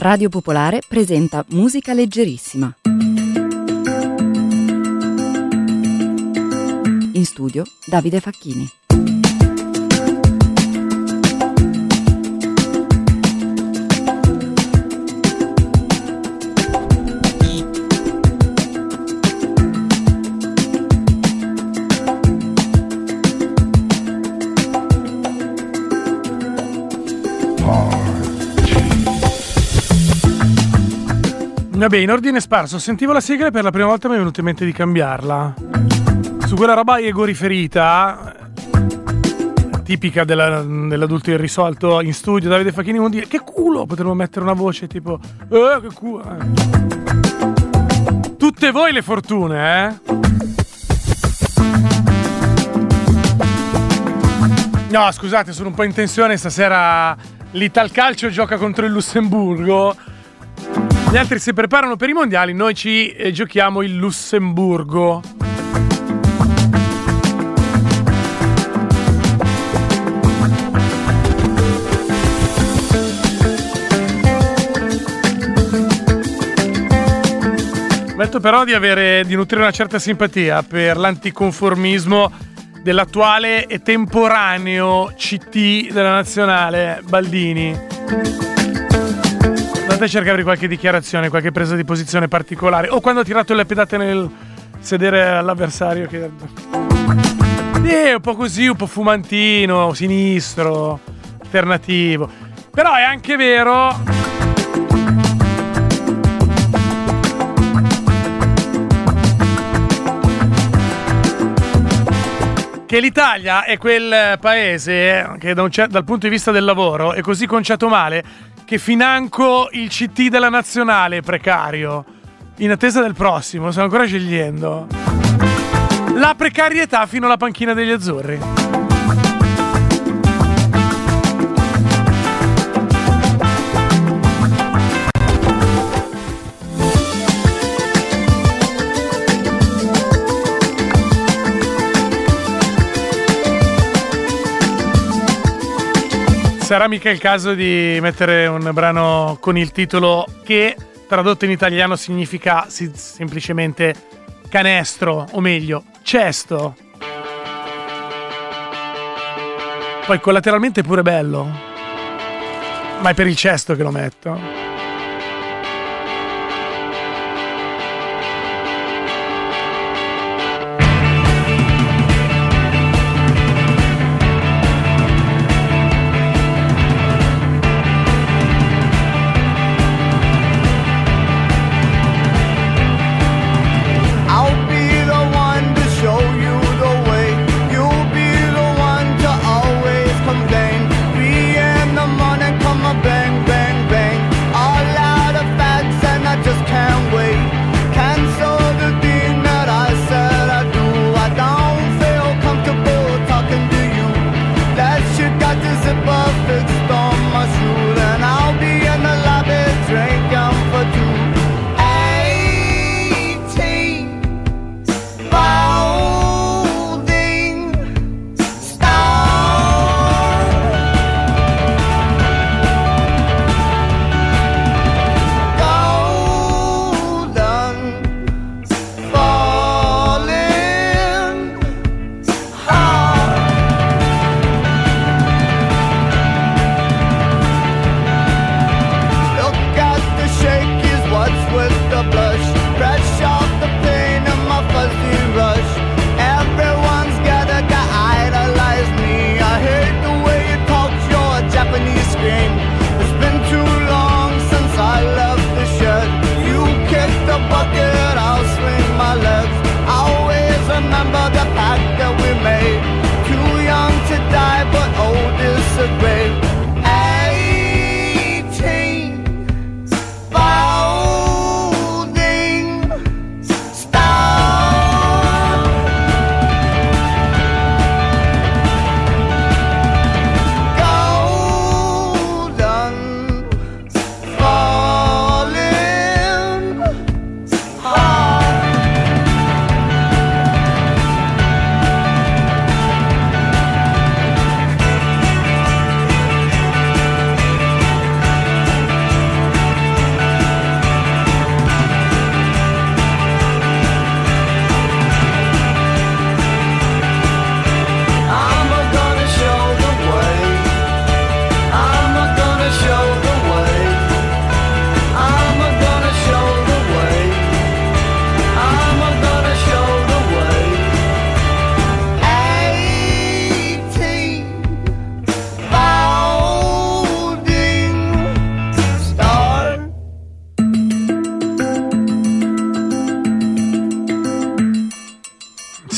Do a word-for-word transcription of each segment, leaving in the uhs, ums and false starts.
Radio Popolare presenta Musica Leggerissima. In studio Davide Facchini. Vabbè, in ordine sparso, sentivo la sigla e per la prima volta mi è venuto in mente di cambiarla. Su quella roba egoriferita, tipica della, dell'adulto irrisolto in studio, Davide Facchini vuol dire: che culo, potremmo mettere una voce tipo eh, che culo. Tutte voi le fortune, eh? No, scusate, sono un po' in tensione, stasera l'Italcalcio gioca contro il Lussemburgo. Gli altri si preparano per i mondiali, noi ci eh, giochiamo il Lussemburgo. Ammetto però di avere di nutrire una certa simpatia per l'anticonformismo dell'attuale e temporaneo C T della nazionale Baldini. Andate a cercare qualche dichiarazione, qualche presa di posizione particolare, o quando ha tirato le pedate nel sedere all'avversario che è un po' così, un po' fumantino, sinistro, alternativo. Però è anche vero che l'Italia è quel paese che da un cer- dal punto di vista del lavoro è così conciato male che financo il C T della nazionale è precario, in attesa del prossimo, lo sto ancora scegliendo. La precarietà fino alla panchina degli azzurri. Sarà mica il caso di mettere un brano con il titolo che tradotto in italiano significa si- semplicemente canestro, o meglio, cesto. Poi collateralmente è pure bello, ma è per il cesto che lo metto. Bang, bang, bang.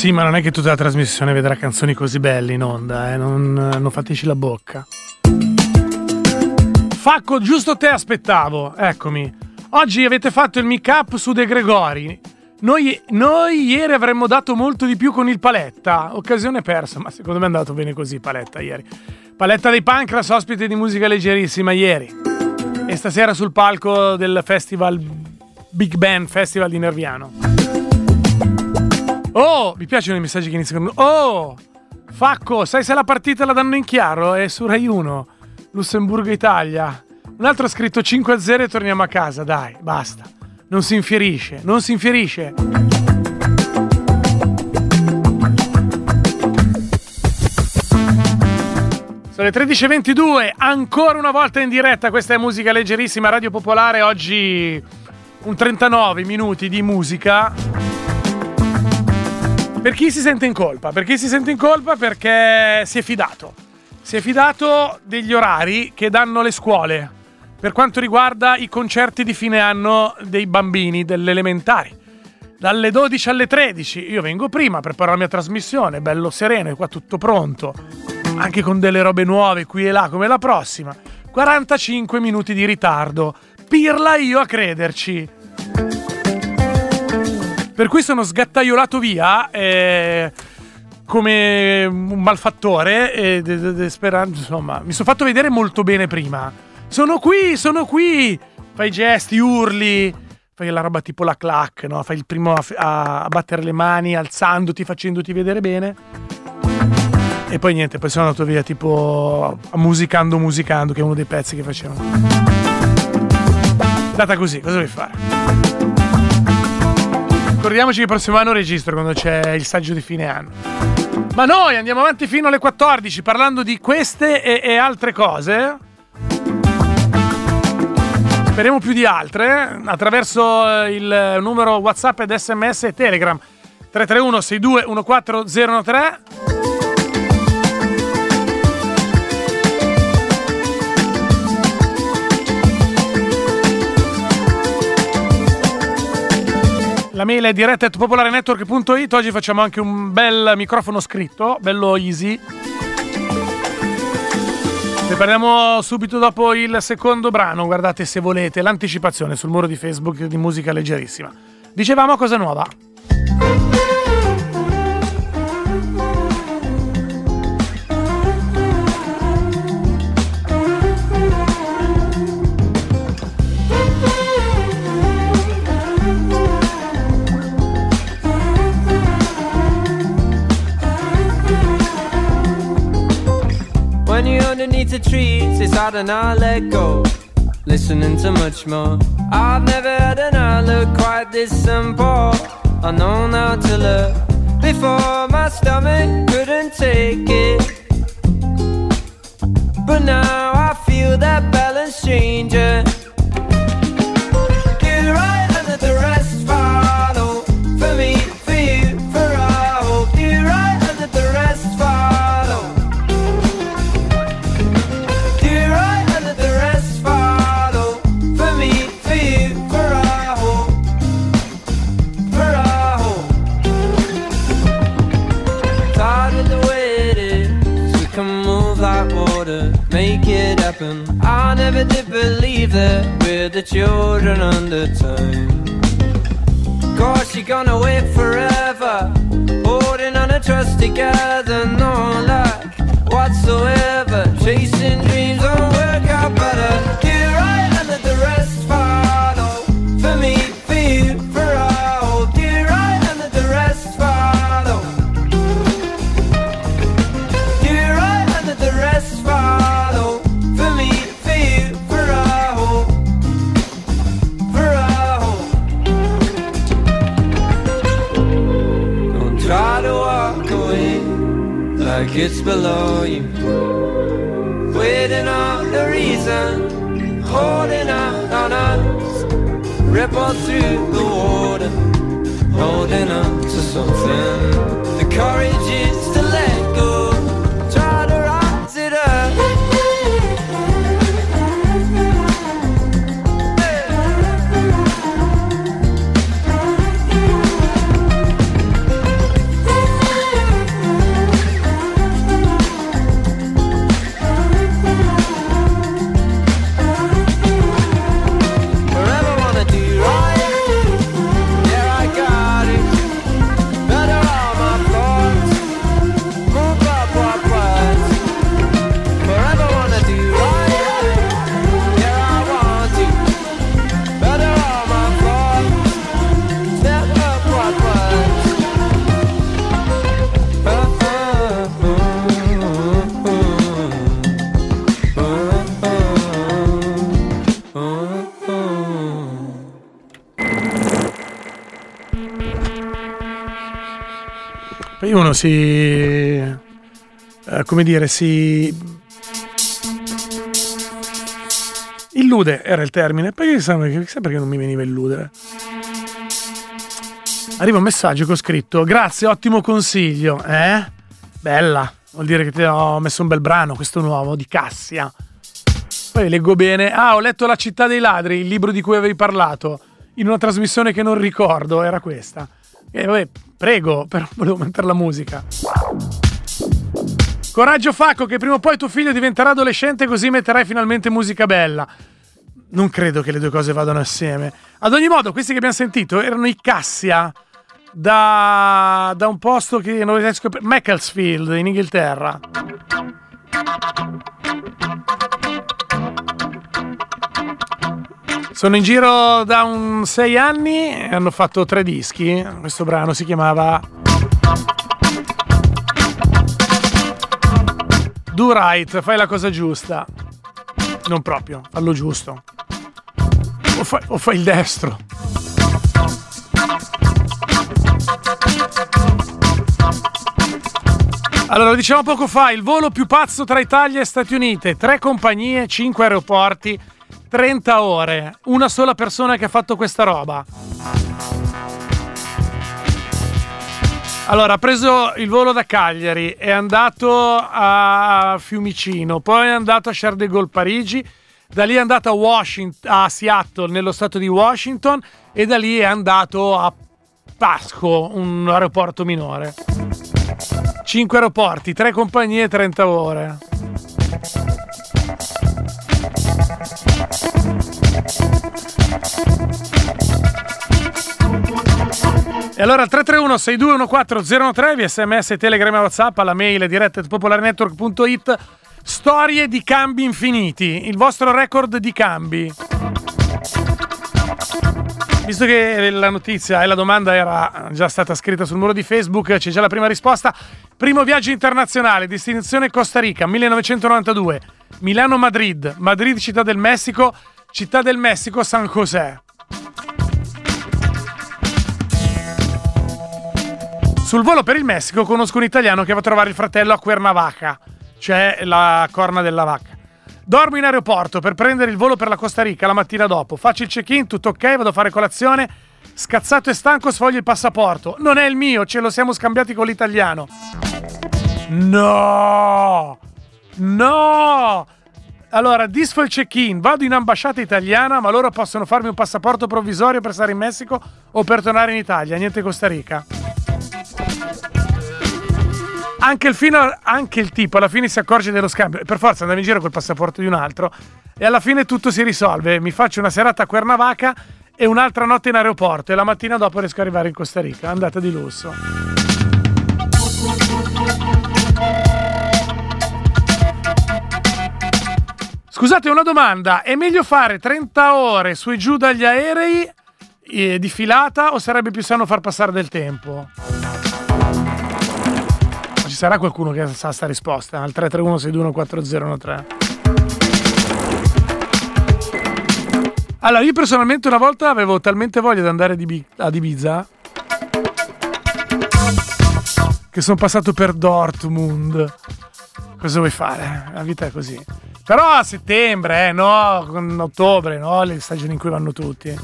Sì, ma non è che tutta la trasmissione vedrà canzoni così belle in onda, eh? Non, non fateci la bocca. Facco, giusto te aspettavo, eccomi. Oggi avete fatto il mic up su De Gregori. Noi, noi ieri avremmo dato molto di più con il Paletta. Occasione persa, ma secondo me è andato bene così Paletta ieri. Paletta dei Pancras, ospite di musica leggerissima ieri. E stasera sul palco del festival Big Band Festival di Nerviano. Oh, mi piacciono i messaggi che iniziano. Oh, Facco, sai se la partita la danno in chiaro? È su Rai uno, Lussemburgo-Italia. Un altro ha scritto cinque a zero e torniamo a casa. Dai, basta. Non si infierisce, non si infierisce. Sono le tredici e ventidue, ancora una volta in diretta. Questa è musica leggerissima, Radio Popolare. Oggi un trentanove minuti di musica. Per chi si sente in colpa? Per chi si sente in colpa perché si è fidato. Si è fidato degli orari che danno le scuole per quanto riguarda i concerti di fine anno dei bambini, delle elementari. Dalle dodici alle tredici. Io vengo prima, preparo la mia trasmissione, bello sereno, è qua tutto pronto. Anche con delle robe nuove qui e là, come la prossima. quarantacinque minuti di ritardo. Pirla io a crederci. Per cui sono sgattaiolato via eh, come un malfattore e de, de, de, sperando, insomma, mi sono fatto vedere molto bene prima. Sono qui, sono qui. Fai gesti, urli, fai la roba tipo la clac, no? Fai il primo a, a, a battere le mani, alzandoti, facendoti vedere bene. E poi niente, poi sono andato via tipo musicando, musicando, che è uno dei pezzi che facevano. Data così, cosa devi fare? Ricordiamoci che il prossimo anno registro quando c'è il saggio di fine anno. Ma noi andiamo avanti fino alle quattordici parlando di queste e, e altre cose. Speriamo più di altre attraverso il numero WhatsApp ed S M S e Telegram tre tre uno sei due uno quattro zero uno tre. La mail è diretta at popolarenetwork punto it. Oggi facciamo anche un bel microfono scritto, bello easy. Ne parliamo subito dopo il secondo brano. Guardate se volete l'anticipazione sul muro di Facebook di musica leggerissima. Dicevamo cosa nuova. When you're underneath the trees, it's hard to not let go. Listening to much more. I've never had an outlook quite this simple. I know now to look. Before my stomach couldn't take it, but now I feel that balance changing. Get right and let the rest follow. For me, for you, for all. Get right and let the rest follow. Make it happen. I never did believe that we're the children under time. Cause you're gonna wait forever, holding on to trust together. No luck whatsoever. Chasing dreams don't work out better. Get right and let the rest follow. For me, for you, for all. Get right and let the rest follow. Get right and let the rest follow. Like it's below you, waiting on the reason, holding out on us, ripple through the water, holding on to something. The courage is to let go, try to rise it up. Hey. si eh, come dire si illude, era il termine, perché chissà perché non mi veniva illudere. Arriva un messaggio che ho scritto: grazie, ottimo consiglio. Eh? Bella, vuol dire che ti ho messo un bel brano, questo nuovo di Cassia. Poi leggo bene. Ah, ho letto La città dei ladri, il libro di cui avevi parlato in una trasmissione che non ricordo, era questa. E vabbè, prego, però volevo mettere la musica. Coraggio Facco, che prima o poi tuo figlio diventerà adolescente, così metterai finalmente musica bella. Non credo che le due cose vadano assieme. Ad ogni modo, questi che abbiamo sentito erano i Cassia da, da un posto che non riesco a scoprire, Macclesfield in Inghilterra. Sono in giro da un sei anni e hanno fatto tre dischi. Questo brano si chiamava Do Right, fai la cosa giusta. Non proprio, fallo giusto. O fai, o fai il destro. Allora, lo dicevamo poco fa, il volo più pazzo tra Italia e Stati Uniti. Tre compagnie, cinque aeroporti, trenta ore. Una sola persona che ha fatto questa roba. Allora, ha preso il volo da Cagliari, è andato a Fiumicino, poi è andato a Charles de Gaulle Parigi, da lì è andato a, Washington, a Seattle, nello stato di Washington, e da lì è andato a Pasco, un aeroporto minore. Cinque aeroporti, tre compagnie, trenta ore. E allora il tre tre uno sei due uno quattro zero tre, via sms, telegram e whatsapp, alla mail diretta at popolarenetwork punto it. Storie di cambi infiniti, il vostro record di cambi. Visto che la notizia e la domanda era già stata scritta sul muro di Facebook, c'è già la prima risposta. Primo viaggio internazionale, destinazione Costa Rica, millenovecentonovantadue, Milano-Madrid, Madrid Città del Messico, Città del Messico San José. Sul volo per il Messico conosco un italiano che va a trovare il fratello a Cuernavaca, cioè la corna della vacca. Dormo in aeroporto per prendere il volo per la Costa Rica la mattina dopo. Faccio il check-in, tutto ok, vado a fare colazione. Scazzato e stanco, sfoglio il passaporto. Non è il mio, ce lo siamo scambiati con l'italiano. No! No! Allora, disfo il check-in, vado in ambasciata italiana, ma loro possono farmi un passaporto provvisorio per stare in Messico o per tornare in Italia, niente Costa Rica. Anche il, fino, anche il tipo alla fine si accorge dello scambio e per forza andava in giro col passaporto di un altro e alla fine tutto si risolve. Mi faccio una serata a Cuernavaca e un'altra notte in aeroporto e la mattina dopo riesco ad arrivare in Costa Rica. Andata di lusso. Scusate, una domanda: è meglio fare trenta ore su e giù dagli aerei eh, di filata o sarebbe più sano far passare del tempo? Ci sarà qualcuno che sa sta risposta al tre tre uno sei due uno quattro zero uno tre. Allora, io personalmente una volta avevo talmente voglia di andare ad Ibiza che sono passato per Dortmund. Cosa vuoi fare? La vita è così. Però a settembre, eh, no, con ottobre, no, le stagioni in cui vanno tutti.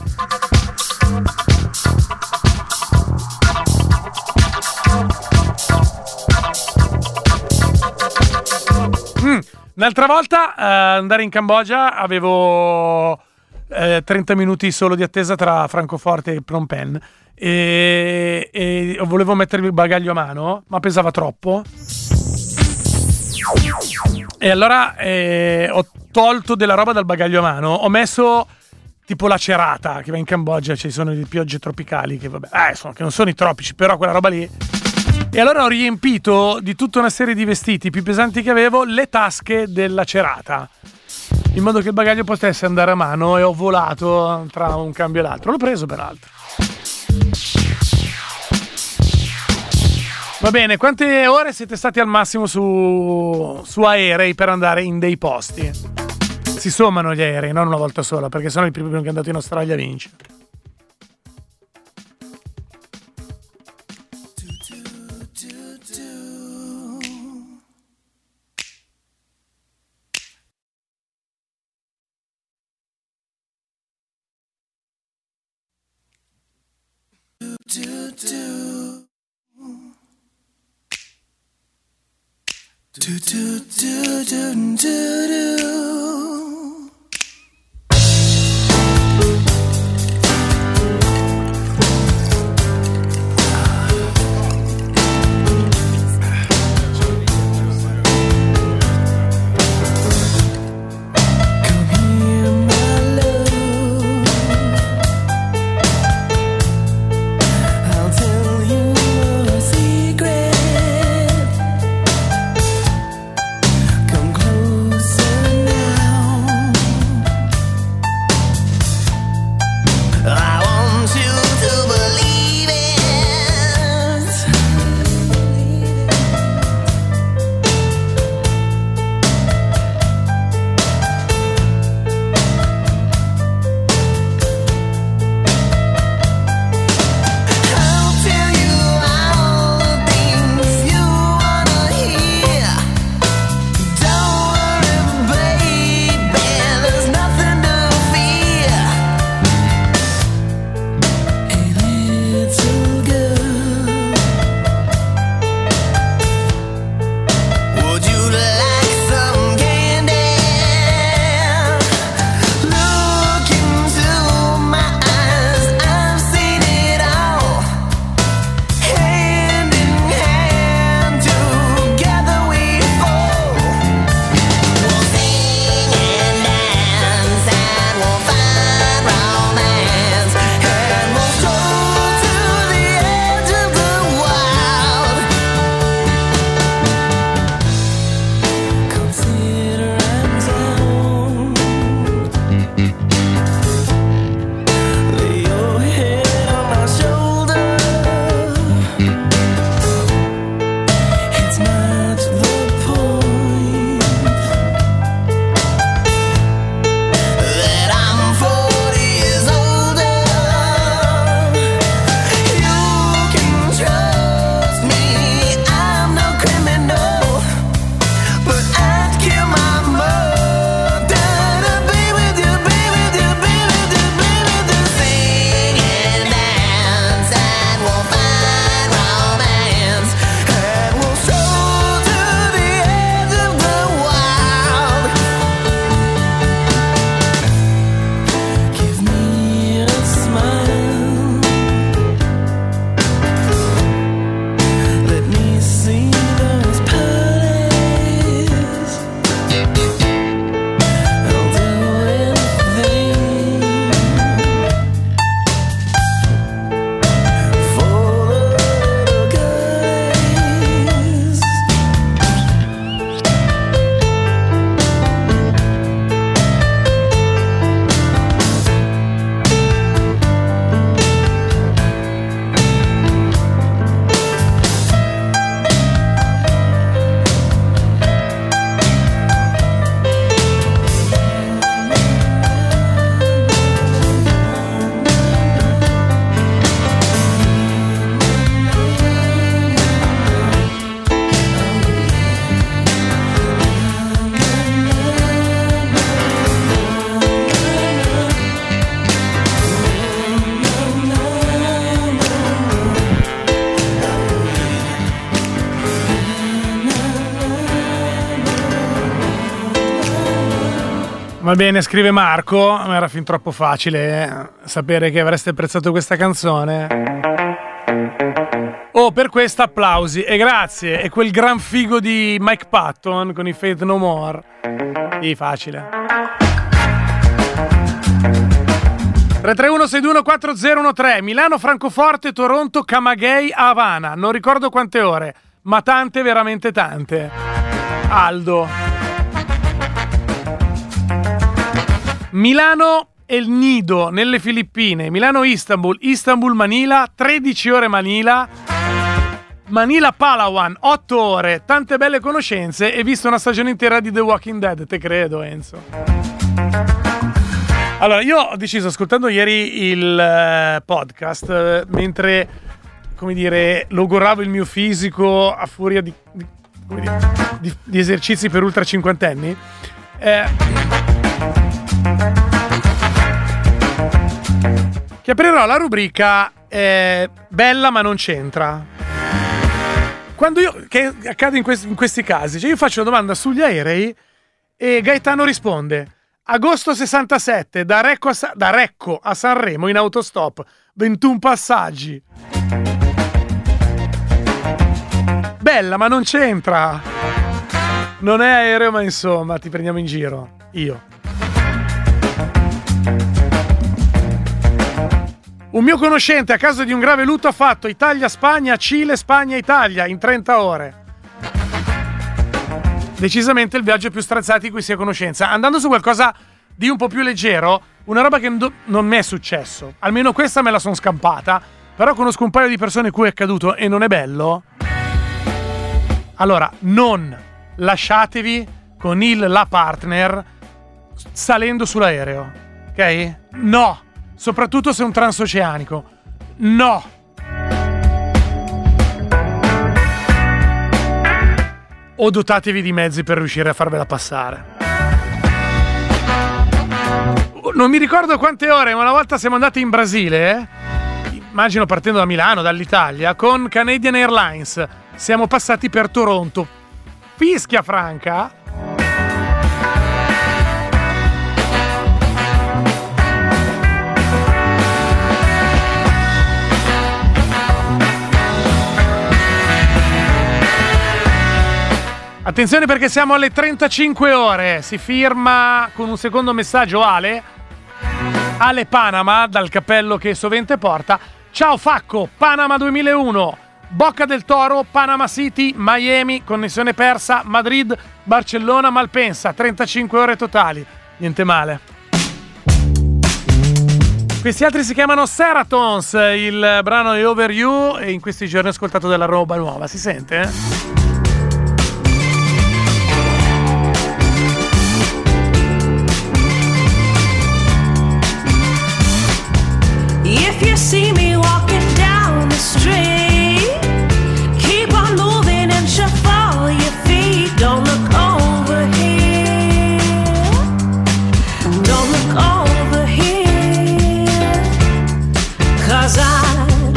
Mm. Un'altra volta eh, andare in Cambogia avevo eh, trenta minuti solo di attesa tra Francoforte e Phnom Penh e, e volevo mettermi il bagaglio a mano ma pesava troppo e allora eh, ho tolto della roba dal bagaglio a mano, ho messo tipo la cerata che va in Cambogia, ci sono le piogge tropicali che vabbè eh, sono, che non sono i tropici, però quella roba lì. E allora ho riempito di tutta una serie di vestiti più pesanti che avevo le tasche della cerata, in modo che il bagaglio potesse andare a mano, e ho volato tra un cambio e l'altro. L'ho preso peraltro. Va bene, quante ore siete stati al massimo su, su aerei per andare in dei posti? Si sommano gli aerei, non una volta sola, perché sennò il primo che è andato in Australia vince. Do, do, do, do, do, do. Va bene, scrive Marco, ma era fin troppo facile eh, sapere che avreste apprezzato questa canzone. Oh, per questo applausi e grazie. E quel gran figo di Mike Patton con i Faith No More. Sì, facile. tre tre uno sei due uno quattro zero uno tre, Milano, Francoforte, Toronto, Camagüey, Havana. Non ricordo quante ore, ma tante, veramente tante. Aldo. Milano El Nido nelle Filippine, Milano Istanbul, Istanbul Manila, tredici ore Manila, Manila Palawan, otto ore, tante belle conoscenze e visto una stagione intera di The Walking Dead, te credo Enzo. Allora, io ho deciso, ascoltando ieri il uh, podcast, uh, mentre, come dire, logoravo il mio fisico a furia di, di, come dire, di, di esercizi per ultra cinquantenni, eh, che aprirò la rubrica eh, bella ma non c'entra. quando io, che accade in questi, in questi casi, cioè io faccio una domanda sugli aerei e Gaetano risponde: agosto sessantasette, da Recco a, Sa- da Recco a Sanremo in autostop, ventuno passaggi. Bella, ma non c'entra. Non è aereo, ma insomma, ti prendiamo in giro. Io. Un mio conoscente, a causa di un grave lutto, ha fatto Italia-Spagna, Cile, Spagna-Italia in trenta ore. Decisamente il viaggio più strazzato di cui si ha conoscenza. Andando su qualcosa di un po' più leggero, una roba che non mi è successo. Almeno questa me la sono scampata. Però conosco un paio di persone cui è accaduto e non è bello. Allora, non lasciatevi con il la partner salendo sull'aereo. Ok? No! Soprattutto se è un transoceanico. No! O dotatevi di mezzi per riuscire a farvela passare. Non mi ricordo quante ore, ma una volta siamo andati in Brasile, eh? Immagino partendo da Milano, dall'Italia, con Canadian Airlines. Siamo passati per Toronto. Fischia franca. Attenzione perché siamo alle trentacinque ore. Si firma con un secondo messaggio Ale. Ale Panama, dal cappello che sovente porta. Ciao Facco, Panama duemilauno. Bocca del Toro, Panama City, Miami, connessione persa, Madrid, Barcellona, Malpensa. trentacinque ore totali. Niente male. Questi altri si chiamano Seratons. Il brano è Over You e in questi giorni ho ascoltato della roba nuova. Si sente, eh? If you see me walking down the street, keep on moving and shuffle your feet. Don't look over here. Don't look over here. 'Cause I'm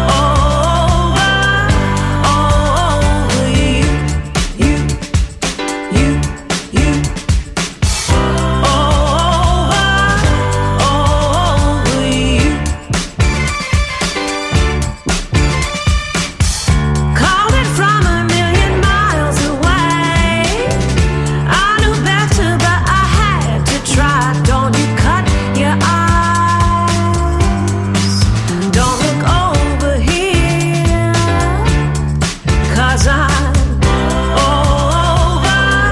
over, over you. You, you, you. Over, over you. Calling from a million miles away. I knew better, but I had to try. Don't you cut your eyes. Don't look over here. 'Cause I'm over,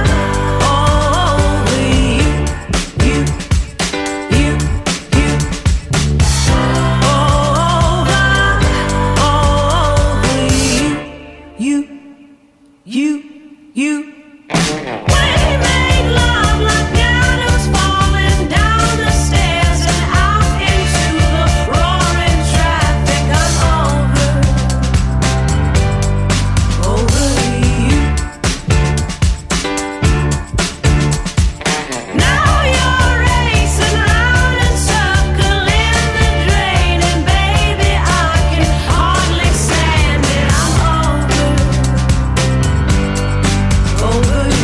over you. You, you, you. Over, over you. You, you, you. We made love like pianos falling down the stairs and out into the roaring traffic. I'm over, over you. Now you're racing round and circling the drain, and baby I can hardly stand it. I'm over, over you.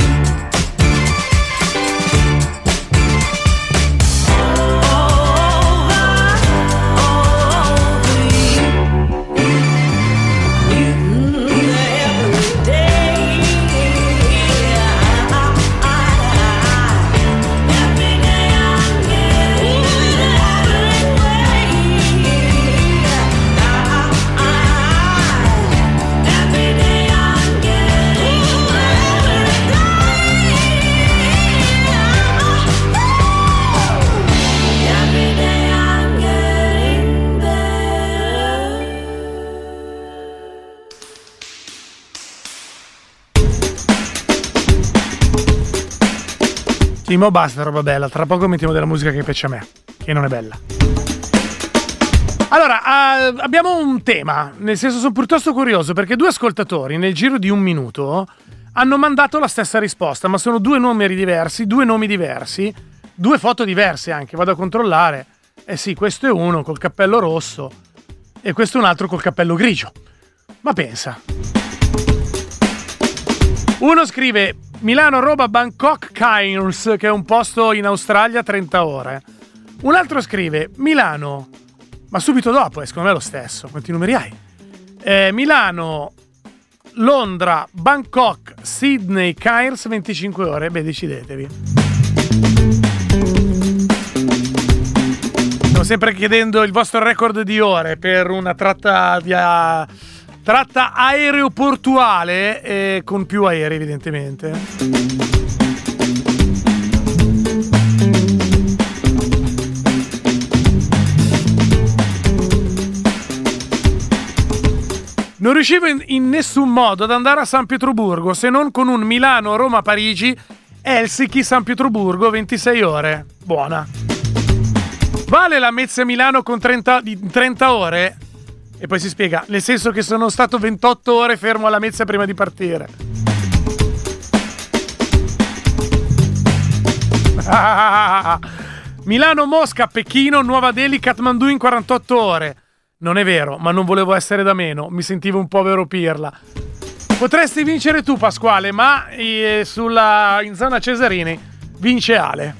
Timo, basta roba bella. Tra poco mettiamo della musica che piace a me, che non è bella. Allora, uh, abbiamo un tema, nel senso sono piuttosto curioso perché due ascoltatori nel giro di un minuto hanno mandato la stessa risposta, ma sono due numeri diversi, due nomi diversi, due foto diverse anche, vado a controllare. Eh sì, questo è uno col cappello rosso e questo è un altro col cappello grigio. Ma pensa. Uno scrive Milano, Roma, Bangkok, Cairns, che è un posto in Australia, trenta ore. Un altro scrive Milano, ma subito dopo, eh, secondo me è lo stesso. Quanti numeri hai? Eh, Milano, Londra, Bangkok, Sydney, Cairns, venticinque ore. Beh, decidetevi. Stiamo sempre chiedendo il vostro record di ore per una tratta via tratta aeroportuale e con più aerei, evidentemente. Non riuscivo in, in nessun modo ad andare a San Pietroburgo se non con un Milano, Roma, Parigi, Helsinki, San Pietroburgo, ventisei ore. Buona. Vale la Mezza Milano con trenta, di trenta ore? E poi si spiega, nel senso che sono stato ventotto ore fermo alla Mezza prima di partire. Milano, Mosca, Pechino, Nuova Delhi, Kathmandu in quarantotto ore. Non è vero, ma non volevo essere da meno, mi sentivo un povero pirla. Potresti vincere tu, Pasquale, ma eh, sulla, in zona Cesarini vince Ale.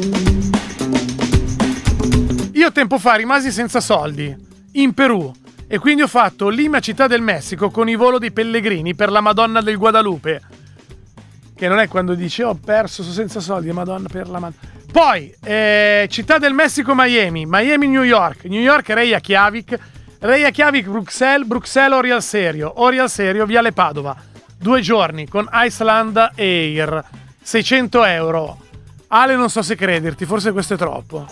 Io tempo fa rimasi senza soldi, in Perù, e quindi ho fatto Lima, Città del Messico, con i volo dei pellegrini per la Madonna del Guadalupe. Che non è quando dici ho perso, sono senza soldi, Madonna per la Madonna. Poi, eh, Città del Messico, Miami, Miami, New York, New York, Reykjavik, Reykjavik, Bruxelles, Bruxelles, Orial Serio, Orial Serio, Viale Padova. Due giorni con Iceland Air, seicento euro. Ale, non so se crederti, forse questo è troppo.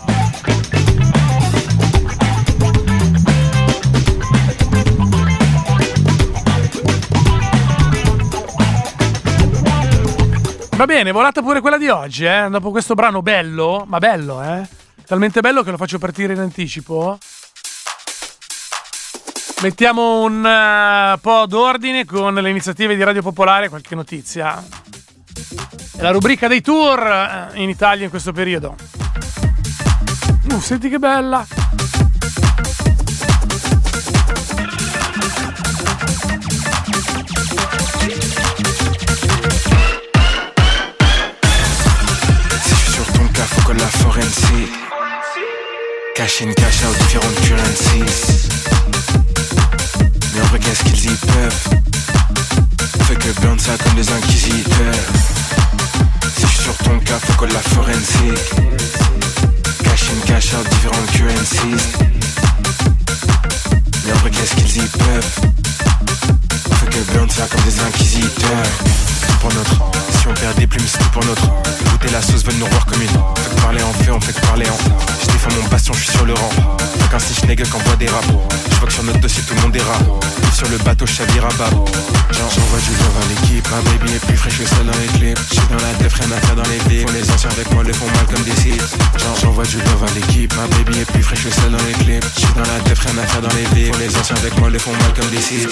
Va bene, volata pure quella di oggi, eh? Dopo questo brano bello, ma bello, eh? Talmente bello che lo faccio partire in anticipo. Mettiamo un uh, po' d'ordine con le iniziative di Radio Popolare, qualche notizia. È la rubrica dei tour in Italia in questo periodo. Uh, senti che bella! Con la forensique, cash in, cash out, différentes currencies. Mais en vrai, qu'est-ce qu'ils y peuvent? Fait que burn ça comme des inquisiteurs. Si je suis sur ton cas, faut qu'on la forensique. Cash in, cash out, différentes currencies. Mais en vrai, qu'est-ce qu'ils y peuvent? Fait que burn ça comme des inquisiteurs. Tout pour notre, si on perd des plumes, c'est tout pour notre. Goûter la sauce, veulent nous revoir comme une. Fait que parler en fait, on fait que parler en. Je défends mon bastion, je suis sur le rang. Fait qu'un snitch nègre qu'envoie des raps. Je vois que sur notre dossier tout le monde est rap. Sur le bateau, chavire à bas. J'envoie du love à l'équipe. Ma baby est plus fraîche, je suis seul dans les clips. J'suis dans la def, rien à faire dans les vies. Les anciens avec moi le font mal comme des sites. J'envoie du love à l'équipe. Ma baby est plus fraîche, je suis seul dans les clips. J'suis dans la def, rien à faire dans les vies. Les anciens avec moi le font mal comme des sites.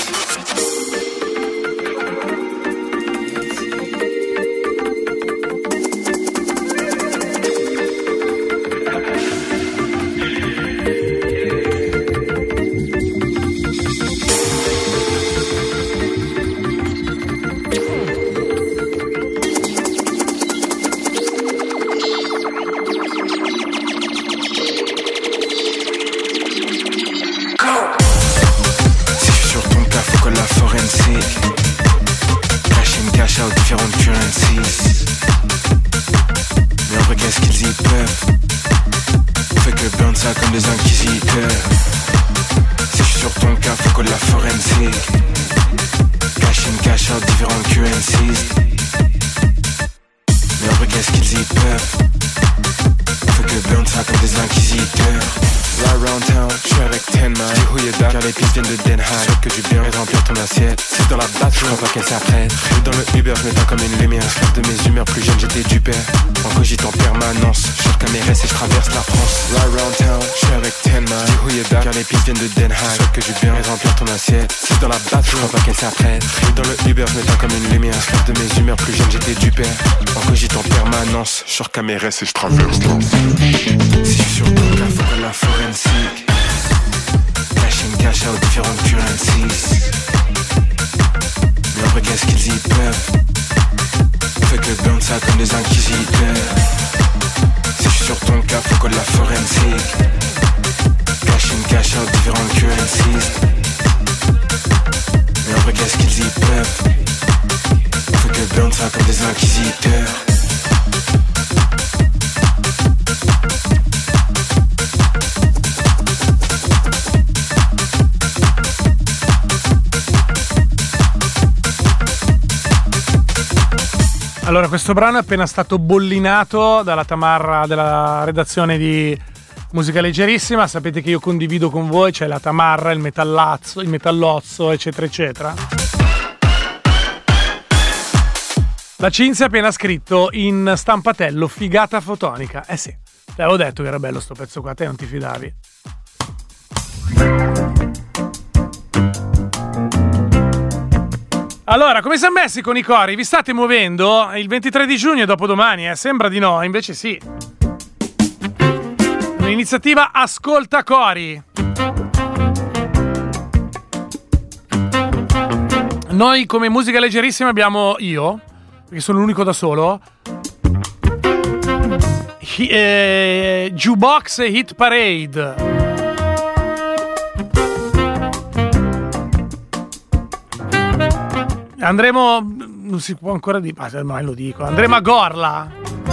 Qu'elle s'apprête. Je suis dans le Uber, je m'éteins comme une lumière. Je de mes humeurs, plus jeune j'étais du père. En cogite en permanence, je sors comme R S et je traverse la France. Ride around town, je suis avec Tenma. Dis who you that, car les pistes viennent de Den Haag. Je que du bien et remplir ton assiette. C'est dans la batte, je crois pas qu'elle s'apprête. Je suis dans le Uber, je m'éteins comme une lumière. Je de mes humeurs, plus jeune j'étais du père. En cogite en permanence, je sors comme R S et je traverse la France. Si je suis sur ton cas, faut que la forensique. Cash in, cash out, différentes currencies. Mais en vrai, qu'est-ce qu'ils y peuvent? ça comme des inquisiteurs. Si je suis sur ton cas, faut que de la forensique. Cash in, cash out, différentes currencies. Mais en vrai, qu'est-ce qu'ils y peuvent? Faut que blonde ça comme des inquisiteurs. Allora, questo brano è appena stato bollinato dalla Tamarra della redazione di Musica Leggerissima. Sapete che io condivido con voi, c'è la Tamarra, il metallazzo, il metallozzo, eccetera, eccetera. La Cinzia ha appena scritto in stampatello figata fotonica. Eh sì, te avevo detto che era bello sto pezzo qua, te non ti fidavi. Allora, come siamo messi con i cori? Vi state muovendo? Il ventitré di giugno è dopodomani, eh? Sembra di no, invece sì. Un'iniziativa Ascolta Cori. Noi come Musica Leggerissima abbiamo io, perché sono l'unico da solo, Hi- eh, Jukebox Hit Parade. Andremo, non si può ancora dire, ah, ormai lo dico, andremo a Gorla.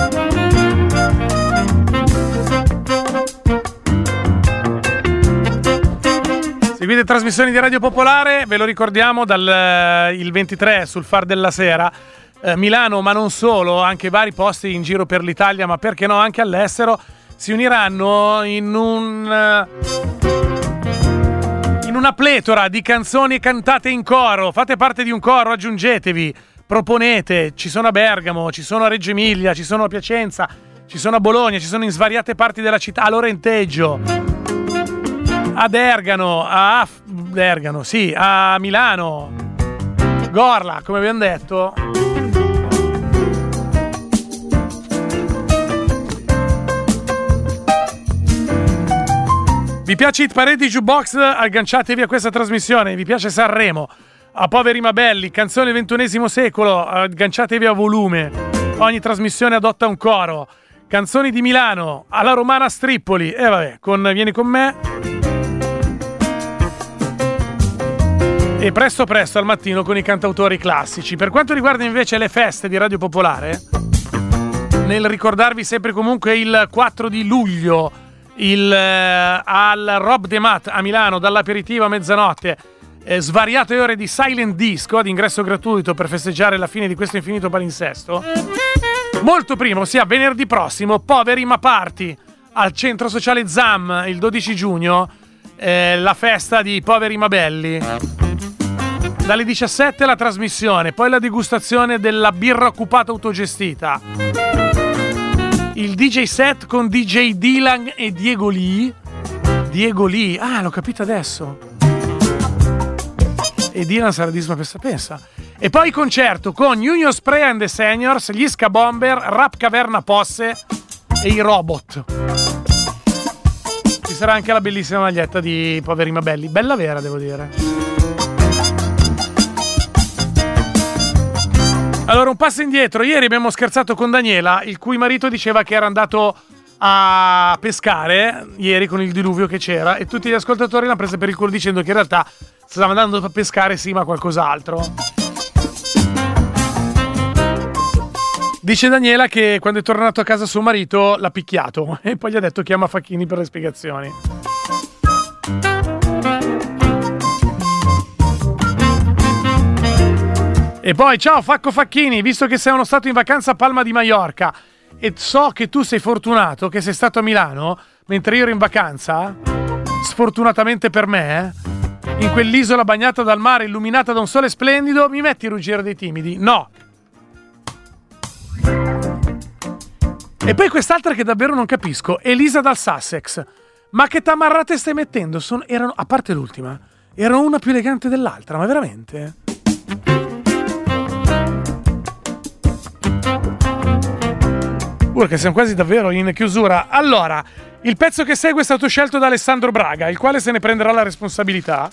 Seguite trasmissioni di Radio Popolare, ve lo ricordiamo, dal il ventitré sul Far della Sera, eh, Milano, ma non solo, anche vari posti in giro per l'Italia, ma perché no anche all'estero, si uniranno in un... in una pletora di canzoni cantate in coro. Fate parte di un coro, aggiungetevi, proponete. Ci sono a Bergamo, ci sono a Reggio Emilia, ci sono a Piacenza, ci sono a Bologna, ci sono in svariate parti della città, a Lorenteggio, ad Ergano, a Ergano, sì, a Milano, Gorla, come abbiamo detto. Vi piace Hit Parade di Jukebox? Agganciatevi a questa trasmissione. Vi piace Sanremo? A Poveri ma Belli, canzoni del ventunesimo secolo? Agganciatevi a volume. Ogni trasmissione adotta un coro. Canzoni di Milano, alla Romana Strippoli. E eh, vabbè, con Vieni con me. E presto presto al mattino con i cantautori classici. Per quanto riguarda invece le feste di Radio Popolare, nel ricordarvi sempre comunque il quattro di luglio, Il, eh, al Rob de Mat a Milano, dall'aperitivo a mezzanotte, eh, svariate ore di silent disco ad ingresso gratuito per festeggiare la fine di questo infinito palinsesto. Molto prima, ossia venerdì prossimo, Poveri ma Party al centro sociale Zam, il dodici giugno, eh, la festa di Poveri ma Belli. Dalle diciassette la trasmissione, poi la degustazione della birra occupata autogestita, il D J set con D J Dylan e Diego Lee. Diego Lee, ah, l'ho capito adesso. E Dylan sarà di Pensa Pensa. E poi concerto con Junior Spray and the Seniors, gli Ska Bomber, Rap Caverna Posse e i Robot. Ci sarà anche la bellissima maglietta di Poveri ma Belli, bella vera devo dire. Allora, un passo indietro. Ieri abbiamo scherzato con Daniela, il cui marito diceva che era andato a pescare ieri con il diluvio che c'era, e tutti gli ascoltatori l'hanno presa per il culo dicendo che in realtà stava andando a pescare, sì, ma qualcos'altro. Dice Daniela che quando è tornato a casa suo marito l'ha picchiato e poi gli ha detto chiama Facchini per le spiegazioni. E poi, ciao Facco Facchini, visto che sei uno stato in vacanza a Palma di Maiorca e so che tu sei fortunato, che sei stato a Milano mentre io ero in vacanza, sfortunatamente per me, in quell'isola bagnata dal mare, illuminata da un sole splendido, mi metti il Ruggero dei Timidi? No. E poi quest'altra che davvero non capisco, Elisa dal Sussex. Ma che tamarrate stai mettendo? Sono, erano, a parte l'ultima, erano una più elegante dell'altra, ma veramente? Perché siamo quasi davvero in chiusura. Allora, il pezzo che segue è stato scelto da Alessandro Braga, il quale se ne prenderà la responsabilità.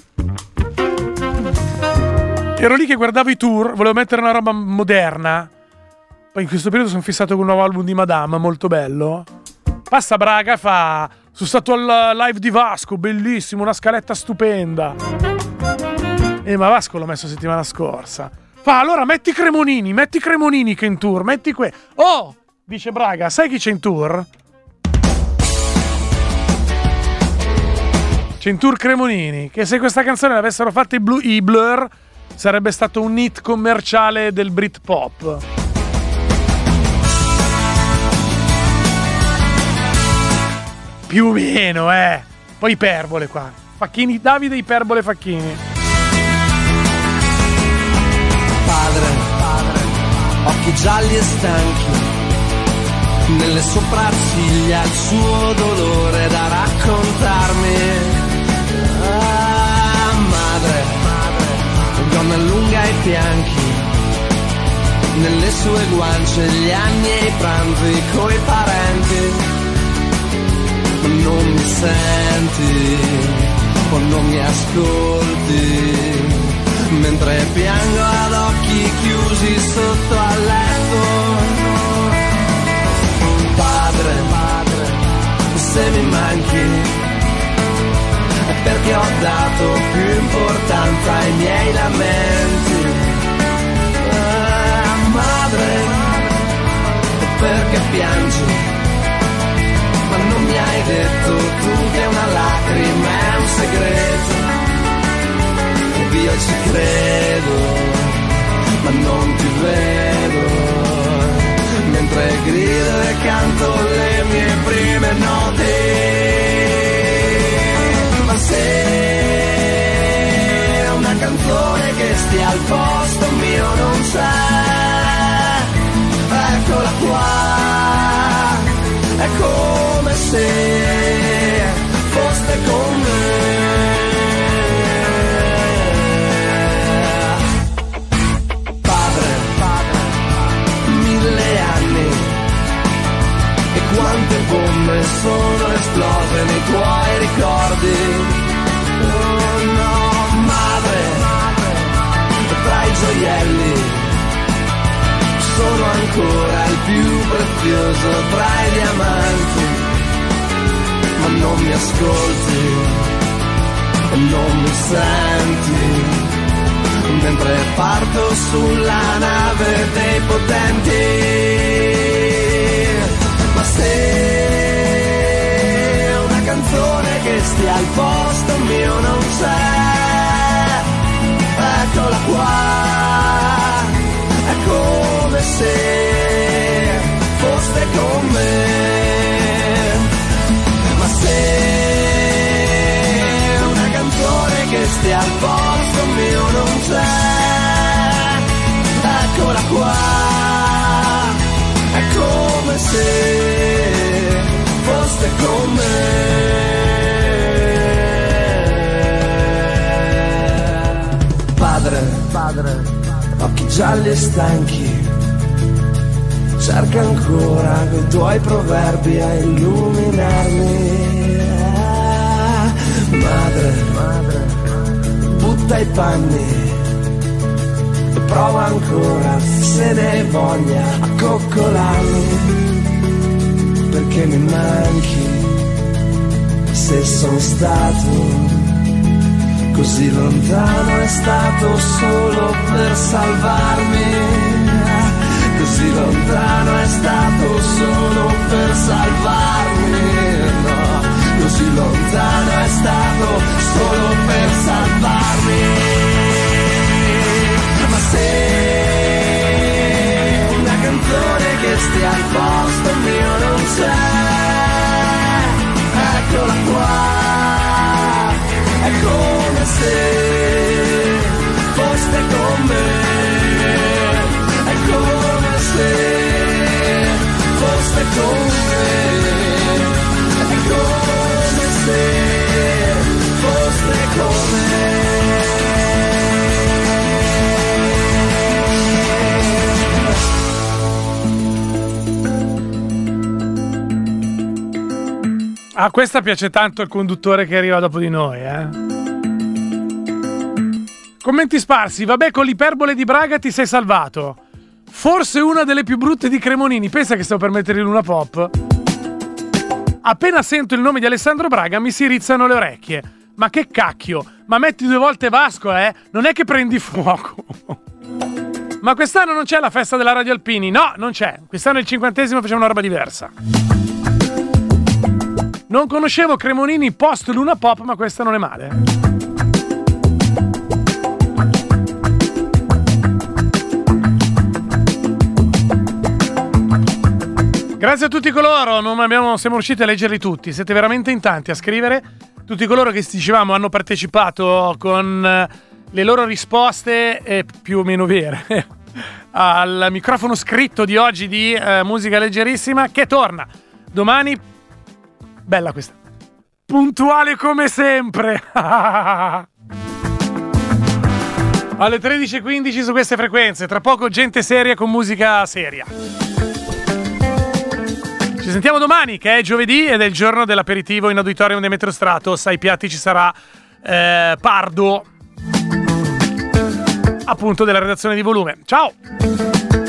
Ero lì che guardavo i tour, volevo mettere una roba moderna, Poi in questo periodo sono fissato con un nuovo album di Madame, molto bello. Passa Braga e fa: sono stato al live di Vasco, bellissimo, una scaletta stupenda. Eh, ma Vasco l'ho messo settimana scorsa. Fa: allora metti Cremonini, metti Cremonini che è in tour, metti que... Oh! Dice Braga, sai chi c'è in tour? C'è in tour Cremonini, che se questa canzone l'avessero fatta i, Blue, i Blur sarebbe stato un hit commerciale del Britpop. Più o meno, eh. Poi iperbole qua. Facchini, Davide, iperbole Facchini. Padre, padre, occhi gialli e stanchi, nelle sopracciglia il suo dolore da raccontarmi. Ah, madre, madre, gonna lunga ai fianchi, nelle sue guance gli anni e i pranzi coi parenti. Non mi senti o non mi ascolti, mentre piango ad occhi chiusi sotto al letto. Padre, padre, se mi manchi è perché ho dato più importanza ai miei lamenti. Ah, madre, è perché piangi, ma non mi hai detto tu che una lacrima è un segreto. Ed io ci credo, ma non ti vedo, mentre grido e canto le mie prime note. Ma se una canzone che stia al posto mio non c'è, eccola qua. È come se foste con me. Padre, padre, mille anni, e quante bombe sono esplose nei tuoi ricordi. Oh no, madre, tra i gioielli sono ancora il più prezioso tra i diamanti. Ma non mi ascolti, non mi senti, mentre parto sulla nave dei potenti. Ma se una canzone che stia al posto mio non c'è, eccola qua. È come se foste con me. Ma se una canzone che stia al posto mio non c'è, eccola qua. È come se foste con me. Padre, padre, occhi gialli e stanchi, cerca ancora coi tuoi proverbi a illuminarmi. Ah, madre, madre, butta i panni e prova ancora, se ne hai voglia, a coccolarmi, perché mi manchi. Se sono stato così lontano è stato solo per salvarmi. Così lontano è stato solo per salvarmi. No, così lontano è stato solo per salvarmi. Ma se una canzone che stia al posto mio non c'è, eccola qua. È come se foste con me. È come se foste con me. È come se foste con me. Ah, questa piace tanto al conduttore che arriva dopo di noi, eh. Commenti sparsi. Vabbè, con l'iperbole di Braga ti sei salvato. Forse una delle più brutte di Cremonini. Pensa che stavo per mettere in Luna Pop. Appena sento il nome di Alessandro Braga mi si rizzano le orecchie. Ma che cacchio? Ma metti due volte Vasco, eh? Non è che prendi fuoco. Ma quest'anno non c'è la festa della Radio Alpini? No, non c'è. Quest'anno è il cinquantesimo, facciamo una roba diversa. Non conoscevo Cremonini post Luna Pop, ma questa non è male. Grazie a tutti coloro, non abbiamo, siamo riusciti a leggerli tutti, siete veramente in tanti a scrivere. Tutti coloro che dicevamo hanno partecipato con le loro risposte eh, più o meno vere al microfono scritto di oggi di eh, Musica Leggerissima, che torna domani. Bella questa, puntuale come sempre. Alle tredici e quindici su queste frequenze. Tra poco gente seria con musica seria. Ci sentiamo domani, che è giovedì ed è il giorno dell'aperitivo in Auditorium di Metro Stratos. Ai piatti ci sarà eh, Pardo, appunto, della redazione di Volume. Ciao!